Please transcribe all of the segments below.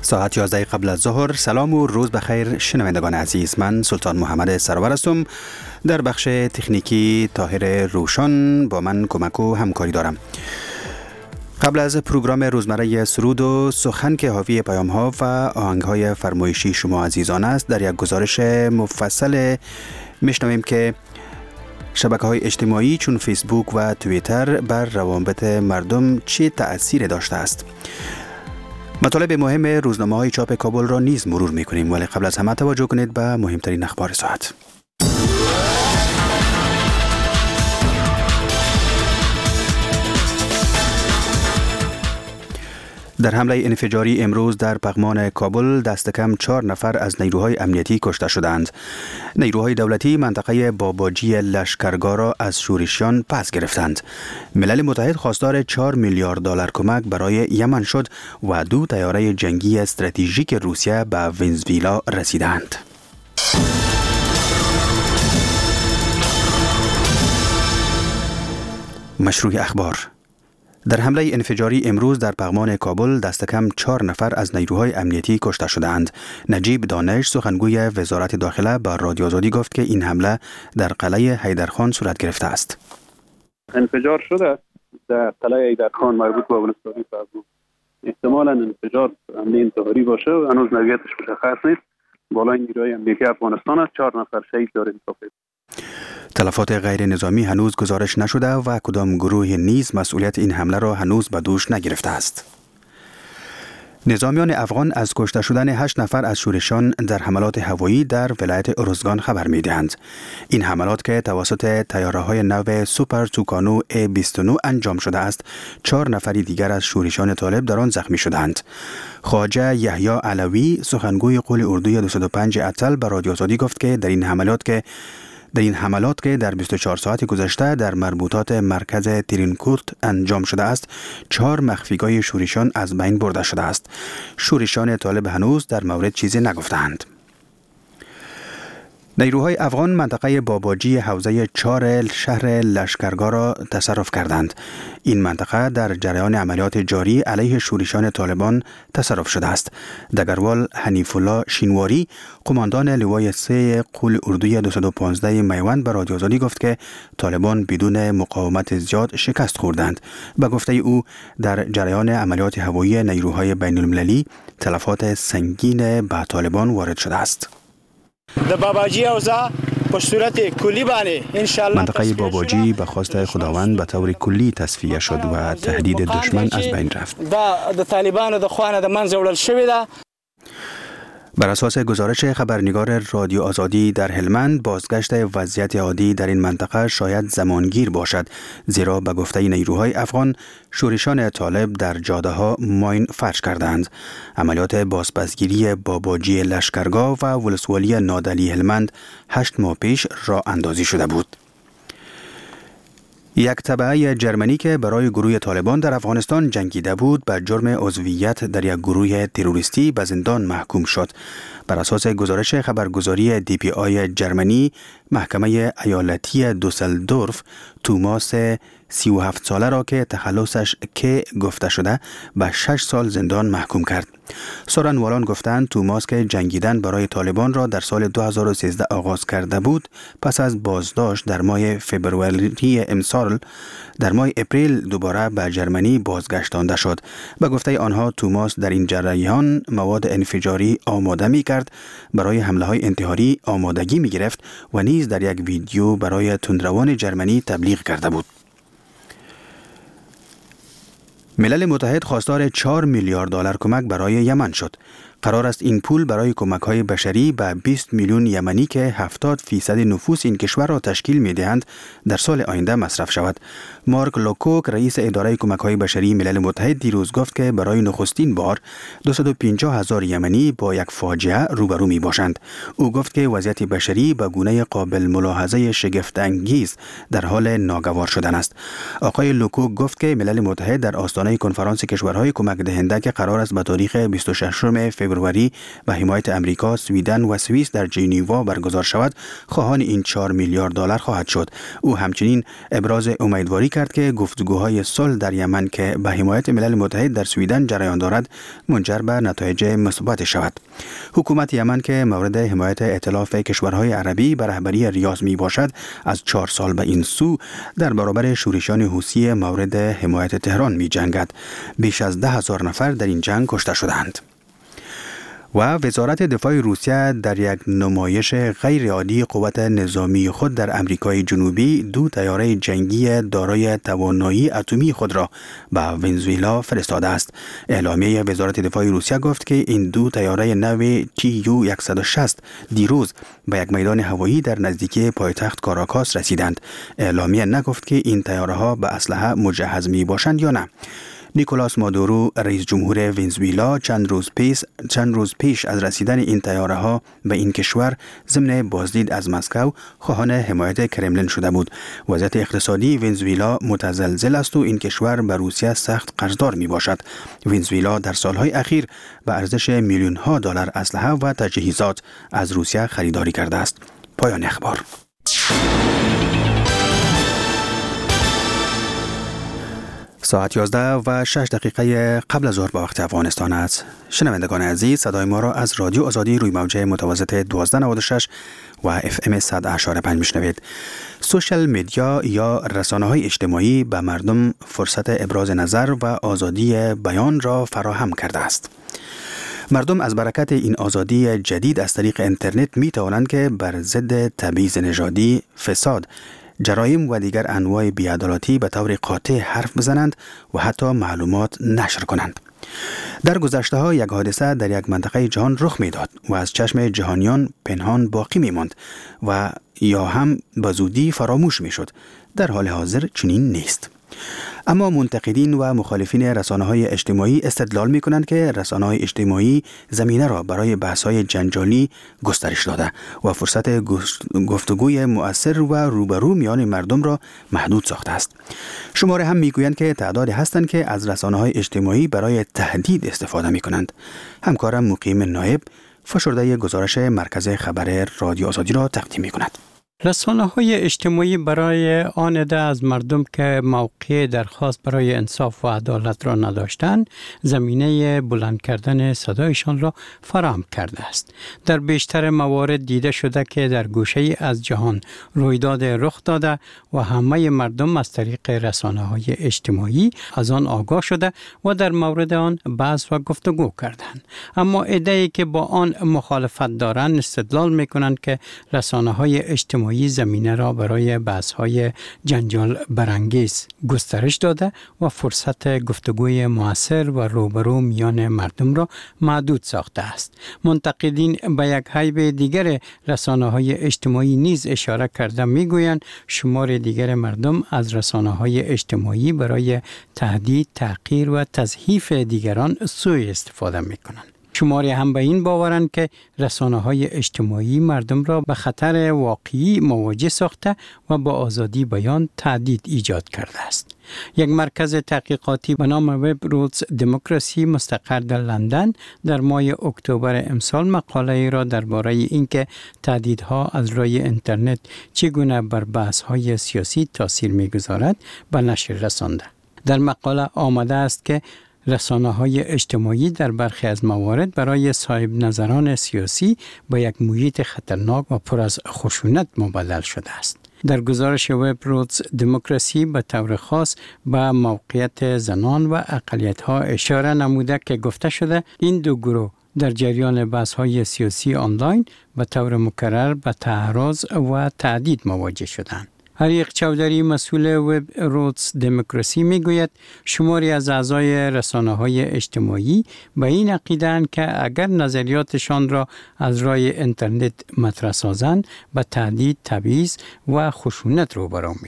ساعت 11 قبل از ظهر. سلام و روز بخیر شنوندگان عزیز. من سلطان محمد سرور هستم. در بخش تکنیکی طاهر روشن با من کمک و همکاری دارم. قبل از پروگرام روزمره سرود و سخن که حاوی پیام ها و آهنگ های فرمایشی شما عزیزان است، در یک گزارش مفصل میشنویم که شبکه‌های اجتماعی چون فیسبوک و توییتر بر روابط مردم چه تأثیر داشته است. مطالب مهم روزنامه‌های چاپ کابل را نیز مرور می‌کنیم، ولی قبل از همه توجه کنید به مهمترین اخبار ساعت. در حمله انفجاری امروز در پغمان کابل دست کم 4 نفر از نیروهای امنیتی کشته شدند. نیروهای دولتی منطقه باباجی لشکرگاه را از شورشیان پس گرفتند. ملل متحد خواستار 4 میلیارد دلار کمک برای یمن شد و 2 طیاره جنگی استراتژیک روسیه به ونزوئلا رسیدند. مشروع اخبار. در حمله انفجاری امروز در پغمان کابل دست کم 4 نفر از نیروهای امنیتی کشته شدند. نجیب دانش سخنگوی وزارت داخله به رادیو آزادی گفت که این حمله در قلعه حیدرخان صورت گرفته است. انفجار شده در قلعه حیدرخان مربوط به ولسوالی پغمان. احتمالاً انفجار حمله انتحاری باشه و هنوز نوعیتش مشخص نیست. بالای نیروهای امنیتی افغانستان است. 4 نفر شهید داریم. تلفات غیر نظامی هنوز گزارش نشده و کدام گروه نیز مسئولیت این حمله را هنوز به دوش نگرفته است. نظامیان افغان از کشته شدن 8 نفر از شورشیان در حملات هوایی در ولایت ارزگان خبر می‌دهند. این حملات که توسط طیاره‌های نو سوپر توکانو A-29 انجام شده است، 4 نفر دیگر از شورشیان طالب در آن زخمی شدند. خواجه یحیی علوی سخنگوی قول اردوی 205 اتل به رادیو آزادی گفت که در این حملات که در 24 ساعت گذشته در مربوطات مرکز ترینکورت انجام شده است، 4 مخفیگاه شورشیان از بین برده شده است. شورشیان طالب هنوز در مورد چیزی نگفتند. نیروهای افغان منطقه باباجی حوزه 4 شهر لشکرگاه را تصرف کردند. این منطقه در جریان عملیات جاری علیه شورشیان طالبان تصرف شده است. دگروال حنیف الله شینواری قماندان لوای 3 قول اردوی 215 میوند به رادیو آزادی گفت که طالبان بدون مقاومت زیاد شکست خوردند. به گفته او در جریان عملیات هوایی نیروهای بین المللی تلفات سنگین به طالبان وارد شده است. منطقه باباجی به خواست خداوند به طور کلی تصفیه شد و تهدید دشمن از بین رفت. بر اساس گزارش خبرنگار رادیو آزادی در هلمند، بازگشت وضعیت عادی در این منطقه شاید زمانگیر باشد، زیرا به گفته نیروهای افغان شورشیان طالب در جاده ها ماین فرش کردند. عملیات بازپسگیری باباجی لشکرگاه و ولسوالی نادلی هلمند 8 ماه پیش راه اندازی شده بود. یک تبعه جرمنی که برای گروه طالبان در افغانستان جنگیده بود به جرم عضویت در یک گروه تروریستی به زندان محکوم شد. بر اساس گزارش خبرگزاری DPI جرمنی، محکمه ایالتی دوسلدورف توماس 37 ساله را که تخلصش که گفته شده به 6 سال زندان محکوم کرد. سخنوران گفتند توماس که جنگیدن برای طالبان را در سال 2013 آغاز کرده بود، پس از بازداشت در ماه فبروری امسال در ماه اپریل دوباره به جرمنی بازگشتانده شد. به گفته آنها توماس در این جریان مواد انفجاری آماده می کرد، برای حمله های انتحاری آمادگی می گرفت و نیز در یک ویدیو برای تندروان جرمنی تبلیغ کرده بود. ملل متحد خواستار 4 میلیارد دلار کمک برای یمن شد. قرار است این پول برای کمک‌های بشری به 20 میلیون یمنی که 70% نفوس این کشور را تشکیل می‌دهند در سال آینده مصرف شود. مارک لوکوک رئیس اداره کمک‌های بشری ملل متحد دیروز گفت که برای نخستین بار 250,000 یمنی با یک فاجعه روبرو می‌باشند. او گفت که وضعیت بشری به گونه قابل ملاحظه شگفت‌انگیز در حال ناگوار شدن است. آقای لوکوک گفت که ملل متحد در آستانه کنفرانس کشورهای کمک دهنده که قرار است به تاریخ 26 فوریه به حمایت امریکا، سویدن و سوئیس در ژنو برگزار شود، خواهان این 4 میلیارد دلار خواهد شد. او همچنین ابراز امیدواری کرد که گفتگوهای صلح در یمن که به حمایت ملل متحد در سویدن جریان دارد منجر به نتایج مثبت شود. حکومت یمن که مورد حمایت ائتلاف کشورهای عربی به رهبری ریاض می باشد، از 4 سال به این سو در برابر شورشیان حوثی مورد حمایت تهران می جنگد. بیش از 10,000 نفر در این جنگ کشته شدند. و وزارت دفاع روسیه در یک نمایش غیر عادی قوت نظامی خود در امریکای جنوبی 2 طیاره جنگی دارای توانایی اتمی خود را به ونزوئلا فرستاده است. اعلامیه وزارت دفاع روسیه گفت که این 2 طیاره نو TU-160 دیروز به یک میدان هوایی در نزدیکی پایتخت کاراکاس رسیدند. اعلامیه نگفت که این طیاره ها به اسلحه مجهز می باشند یا نه. نیکولاس مادورو، رئیس جمهور ونزوئلا، چند روز پیش از رسیدن این طیاره ها به این کشور ضمن بازدید از مسکو خواهان حمایت کرملین شده بود. وضعیت اقتصادی ونزوئلا متزلزل است و این کشور به روسیه سخت قرضدار می باشد. ونزوئلا در سالهای اخیر به ارزش میلیون ها دلار اسلحه و تجهیزات از روسیه خریداری کرده است. پایان اخبار. ساعت 11:06 قبل از ظهر به وقت افغانستان است. شنوندگان عزیز، صدای ما را از رادیو آزادی روی موج متوسط 1296 و FM 100.5 میشنوید. سوشال میدیا یا رسانه‌های اجتماعی به مردم فرصت ابراز نظر و آزادی بیان را فراهم کرده است. مردم از برکت این آزادی جدید از طریق اینترنت می توانند که بر ضد تبعیض نژادی، فساد، جرایم و دیگر انواع بی‌عدالتی به طور قاطع حرف بزنند و حتی معلومات نشر کنند. در گذشته ها یک حادثه در یک منطقه جهان رخ می داد و از چشم جهانیان پنهان باقی می ماند و یا هم به زودی فراموش می شد. در حال حاضر چنین نیست. اما منتقدین و مخالفین رسانه‌های اجتماعی استدلال می‌کنند که رسانه‌های اجتماعی زمینه را برای بحث‌های جنجالی گسترش داده و فرصت گفتگوی مؤثر و روبرو میان مردم را محدود ساخته است. شماره هم می‌گویند که تعدادی هستند که از رسانه‌های اجتماعی برای تهدید استفاده می‌کنند. همکارم مقیم نایب فشرده گزارش مرکز خبر رادیو آزادی را تقدیم می‌کند. رسانه‌های اجتماعی برای آن عده از مردم که موقع درخواست برای انصاف و عدالت را نداشتند، زمینه بلند کردن صدایشان را فراهم کرده است. در بیشتر موارد دیده شده که در گوشه‌ای از جهان رویداد رخ داده و همه مردم از طریق رسانه‌های اجتماعی از آن آگاه شده و در مورد آن بحث و گفتگو کردند. اما عده‌ای که با آن مخالفت دارند استدلال می‌کنند که رسانه‌های اجتماعی زمینه را برای بحث‌های جنجال برانگیز گسترش داده و فرصت گفتگوی مؤثر و روبرو میان مردم را محدود ساخته است. منتقدین به یک حیب دیگر رسانه‌های اجتماعی نیز اشاره کرده میگویند شمار دیگر مردم از رسانه‌های اجتماعی برای تهدید، تحقیر و تضعیف دیگران سوء استفاده میکنند. شماری هم به این باورند که رسانه‌های اجتماعی مردم را به خطر واقعی مواجه ساخته و با آزادی بیان تهدید ایجاد کرده است. یک مرکز تحقیقاتی به نام وب روتس دموکراسی مستقر در لندن در ماه اکتبر امسال مقاله را درباره اینکه تهدیدها از روی اینترنت چگونه بر بحث‌های سیاسی تاثیر می‌گذارد به نشر رسانده. در مقاله آمده است که رسانه‌های اجتماعی در برخی از موارد برای صاحب نظران سیاسی به یک محیط خطرناک و پر از خشونت مبدل شده است. در گزارش وب روتس دموکراسی به طور خاص به موقعیت زنان و اقلیت‌ها اشاره نموده که گفته شده این دو گروه در جریان بحث‌های سیاسی آنلاین به طور مکرر به تعرض و تهدید مواجه شدند. حریق چودری مسئول وب روتس دموکراسی میگوید شماری از اعضای رسانه‌های اجتماعی به این عقیده‌اند که اگر نظریاتشان را از راه اینترنت مطرح سازند به تهدید، تبعیض و خشونت روبرو میشوند.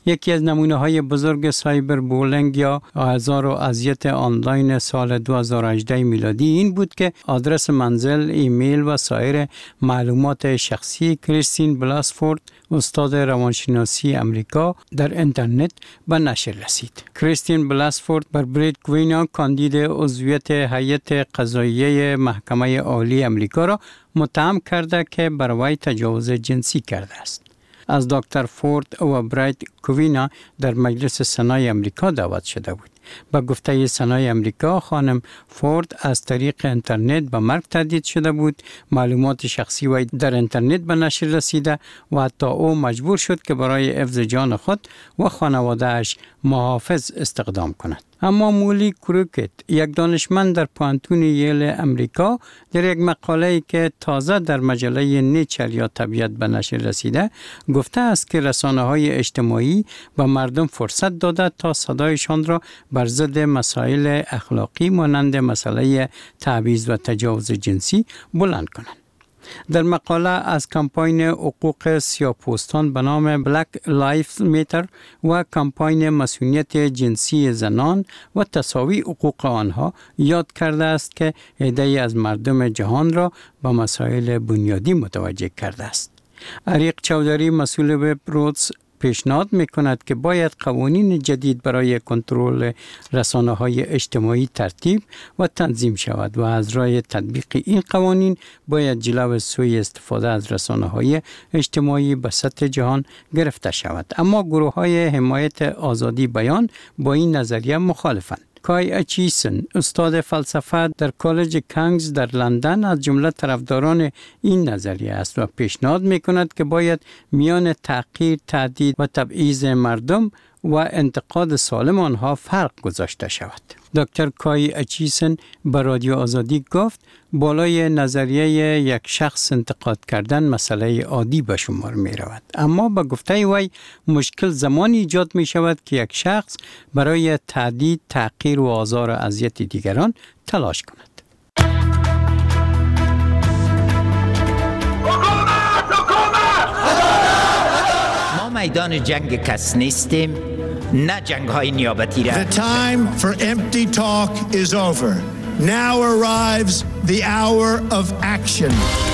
یکی از نمونه‌های بزرگ سایبر بولینگ یا آزار و اذیت آنلاین سال 2018 میلادی این بود که آدرس منزل، ایمیل و سایر معلومات شخصی کریستین بلاسفورد، استاد روانشناسی امریکا، در اینترنت به نشر رسید. کریستین بلاسفورد بر بریت کوینا، کاندید عضویت هیئت قضاییه محکمه عالی امریکا را متهم کرده که بر وی تجاوز جنسی کرده است. از دکتر فورد و برایت کوینا در مجلس سنای امریکا دعوت شده بود. با گفته سنای امریکا، خانم فورد از طریق اینترنت به مرگ تهدید شده بود. معلومات شخصی وی در اینترنت به نشر رسیده و حتی او مجبور شد که برای حفظ جان خود و خانواده‌اش محافظ استخدام کند. اما مولی کروکت، یک دانشمند در پوهنتون ییل امریکا، در یک مقاله‌ای که تازه در مجله نیچر یا طبیعت به نشر رسیده، گفته است که رسانه‌های اجتماعی به مردم فرصت داده تا صدایشان را بر ضد مسائل اخلاقی مانند مسئله تبعیض و تجاوز جنسی بلند کنند. در مقاله از کمپاین حقوق سیاه‌پوستان به نام بلک لایفز میتر و کمپاین مسئولیت جنسی زنان و تساوی حقوق آنها یاد کرده است که عده‌ای از مردم جهان را به مسائل بنیادی متوجه کرده است. عریق چودری، مسئول وب رودز، پیشنهاد می‌کند که باید قوانین جدید برای کنترل رسانه‌های اجتماعی ترتیب و تنظیم شود و از راه تطبیق این قوانین باید جلو سوء استفاده از رسانه‌های اجتماعی به سطح جهان گرفته شود. اما گروه‌های حمایت آزادی بیان با این نظریه مخالفند. کای اچیسن، استاد فلسفه در کالج کینگز در لندن، از جمله طرفداران این نظریه است و پیشنهاد می‌کند که باید میان تحقیر، تهدید و تبعیض مردم و انتقاد سالم آنها فرق گذاشته شود. دکتر کای اچیسن به رادیو آزادی گفت بالای نظریه یک شخص انتقاد کردن مسئله عادی به شمار می رود. اما به گفته وی مشکل زمانی ایجاد می شود که یک شخص برای تهدید، تحقیر و آزار و اذیت دیگران تلاش کند. ما میدان جنگ کس نیستیم، نه جنگ های نیابتی را. The time for empty talk is over. Now arrives the hour of action.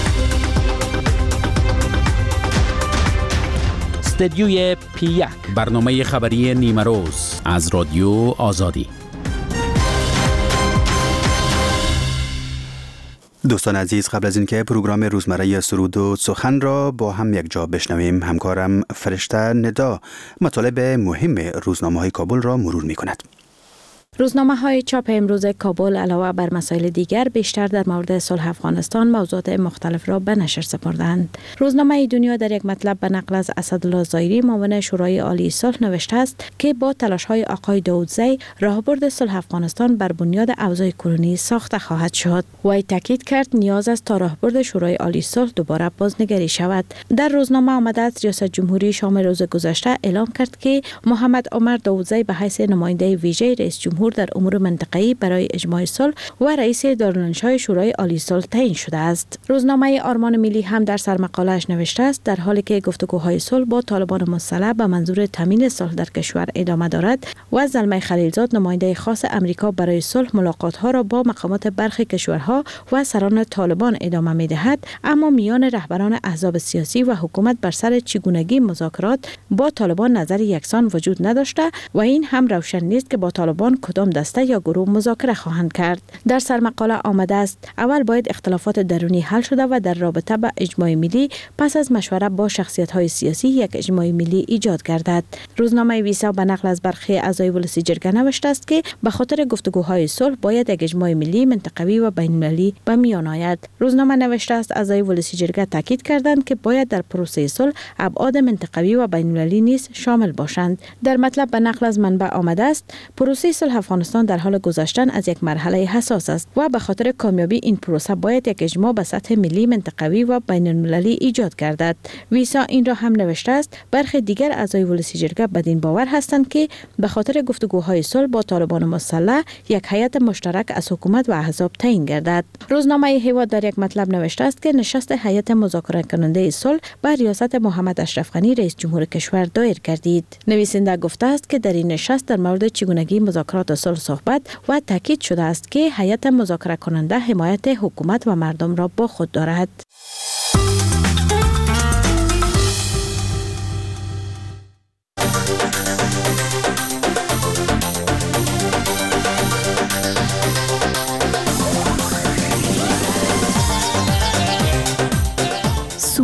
استدیوی P1، برنامه خبری نیمه روز از رادیو آزادی. دوستان عزیز، قبل از اینکه پروگرام روزمره سرود و سخن را با هم یک جا بشنویم، همکارم فرشته ندا مطالب مهم روزنامه‌های کابل را مرور می‌کند. روزنامه‌های چاپ امروز کابل علاوه بر مسائل دیگر بیشتر در مورد صلح افغانستان موضوعات مختلف را به نشر سپردند. روزنامه دنیا در یک مطلب به نقل از اسدالله ظاهری، معاون شورای عالی صلح، نوشته است که با تلاش‌های آقای داودزی راهبرد صلح افغانستان بر بنیاد اوضاع کنونی ساخته خواهد شد. وی تاکید کرد نیاز است تا راهبرد شورای عالی صلح دوباره بازنگری شود. در روزنامه آمده است ریاست جمهوری شام روز گذشته اعلام کرد که محمد عمر داودزی به حیث نماینده ویژه رئیس جمهور در امور منطقه‌ای برای اجماع صلح و رئیس دارالانشای شورای عالی صلح تعیین شده است. روزنامه آرمان ملی هم در سرمقاله‌اش نوشته است در حالی که گفتگوهای صلح با طالبان مسلح به منظور تامین صلح در کشور ادامه دارد و زلمه خلیلزاد، نماینده خاص امریکا برای صلح، ملاقات‌ها را با مقامات برخی کشورها و سران طالبان ادامه می‌دهد، اما میان رهبران احزاب سیاسی و حکومت بر سر چگونگی مذاکرات با طالبان نظر یکسان وجود نداشته و این هم روشن نیست که با طالبان کدام دسته یا گروه مذاکره خواهند کرد. در سرمقاله آمده است اول باید اختلافات درونی حل شده و در رابطه با اجماع ملی پس از مشوره با شخصیت‌های سیاسی یک اجماع ملی ایجاد گردد. روزنامه ویسا به نقل از برخی اعضای ولسی جرگه نوشته است که به خاطر گفتگوهای صلح باید یک اجماع ملی، منطقوی و بین‌المللی به میان آید. روزنامه نوشته است اعضای ولسی جرگه تاکید کردند که باید در پروسه صلح ابعاد منطقوی و بین‌المللی نیز شامل باشند. در مطلب به نقل از منبع آمده است پروسه صلح افغانستان در حال گذشتن از یک مرحله حساس است و به خاطر کامیابی این پروسه باید یک اجماع به سطح ملی، منطقوی و بین المللی ایجاد گردد. ویسا این را هم نوشته است برخی دیگر اعضای ولسی جرگه بدین باور هستند که به خاطر گفتگوهای صلح با طالبان مسلح یک هیئت مشترک از حکومت و احزاب تعیین گردد. روزنامه هیواد در یک مطلب نوشته است که نشست هیئت مذاکره کننده صلح به ریاست محمد اشرف غنی رئیس جمهور کشور دایر گردید. نویسنده گفته است که در این نشست در مورد چگونگی مذاکرات صلح صحبت و تاکید شده است که هیئت مذاکره کننده حمایت حکومت و مردم را با خود دارد.